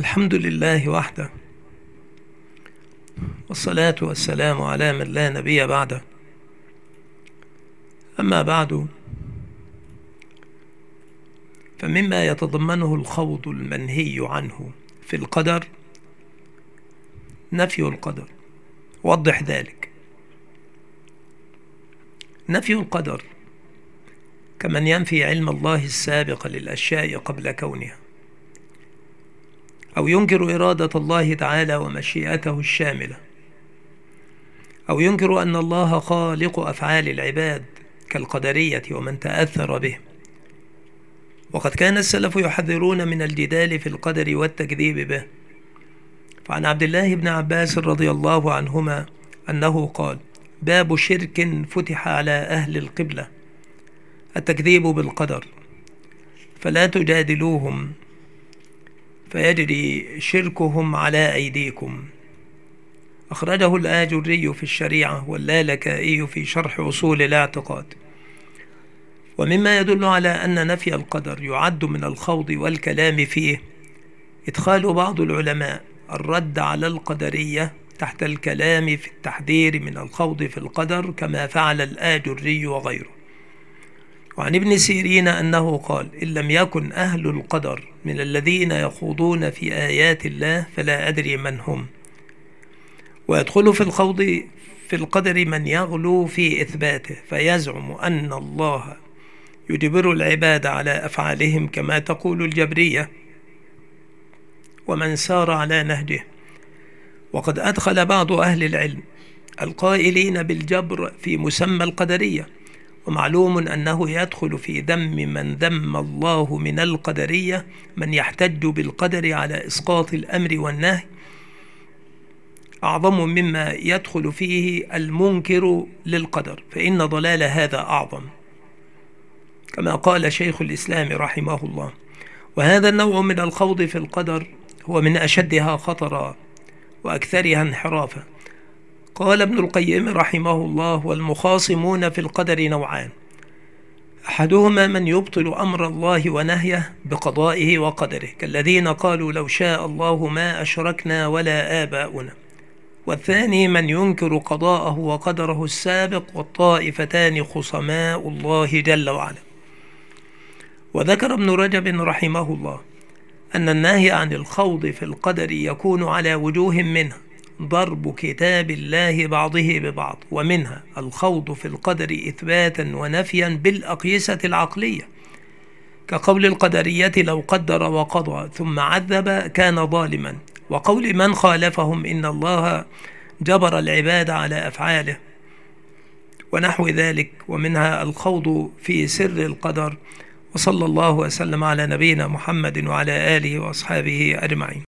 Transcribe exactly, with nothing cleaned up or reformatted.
الحمد لله وحده، والصلاة والسلام على من لا نبي بعده. أما بعد، فمما يتضمنه الخوض المنهي عنه في القدر نفي القدر. وضح ذلك. نفي القدر كمن ينفي علم الله السابق للأشياء قبل كونها، أو ينكر إرادة الله تعالى ومشيئته الشاملة، أو ينكر أن الله خالق أفعال العباد كالقدرية ومن تأثر به. وقد كان السلف يحذرون من الجدال في القدر والتكذيب به. فعن عبد الله بن عباس رضي الله عنهما أنه قال: باب شرك فتح على أهل القبلة التكذيب بالقدر، فلا تجادلوهم فيجري شركهم على أيديكم. أخرجه الآجري في الشريعة واللالكائي في شرح أصول الاعتقاد. ومما يدل على أن نفي القدر يعد من الخوض والكلام فيه إدخال بعض العلماء الرد على القدرية تحت الكلام في التحذير من الخوض في القدر، كما فعل الآجري وغيره. وعن ابن سيرين أنه قال: إن لم يكن أهل القدر من الذين يخوضون في آيات الله فلا أدري من هم. ويدخل في الخوض في القدر من يغلو في إثباته، فيزعم أن الله يجبر العباد على أفعالهم كما تقول الجبرية ومن سار على نهجه. وقد أدخل بعض أهل العلم القائلين بالجبر في مسمى القدرية، ومعلوم أنه يدخل في ذم من ذم الله من القدرية من يحتج بالقدر على إسقاط الأمر والنهي أعظم مما يدخل فيه المنكر للقدر، فإن ضلال هذا أعظم، كما قال شيخ الإسلام رحمه الله. وهذا النوع من الخوض في القدر هو من أشدها خطرا وأكثرها انحرافا. قال ابن القيم رحمه الله: والمخاصمون في القدر نوعان: أحدهما من يبطل أمر الله ونهيه بقضائه وقدره، كالذين قالوا لو شاء الله ما أشركنا ولا آباؤنا. والثاني من ينكر قضاءه وقدره السابق، والطائفتان خصماء الله جل وعلا. وذكر ابن رجب رحمه الله أن النهي عن الخوض في القدر يكون على وجوه، منها ضرب كتاب الله بعضه ببعض، ومنها الخوض في القدر إثباتا ونفيا بالأقيسة العقلية، كقول القدرية لو قدر وقضى ثم عذب كان ظالما، وقول من خالفهم إن الله جبر العباد على أفعاله ونحو ذلك. ومنها الخوض في سر القدر. وصلى الله وسلم على نبينا محمد وعلى آله وأصحابه أجمعين.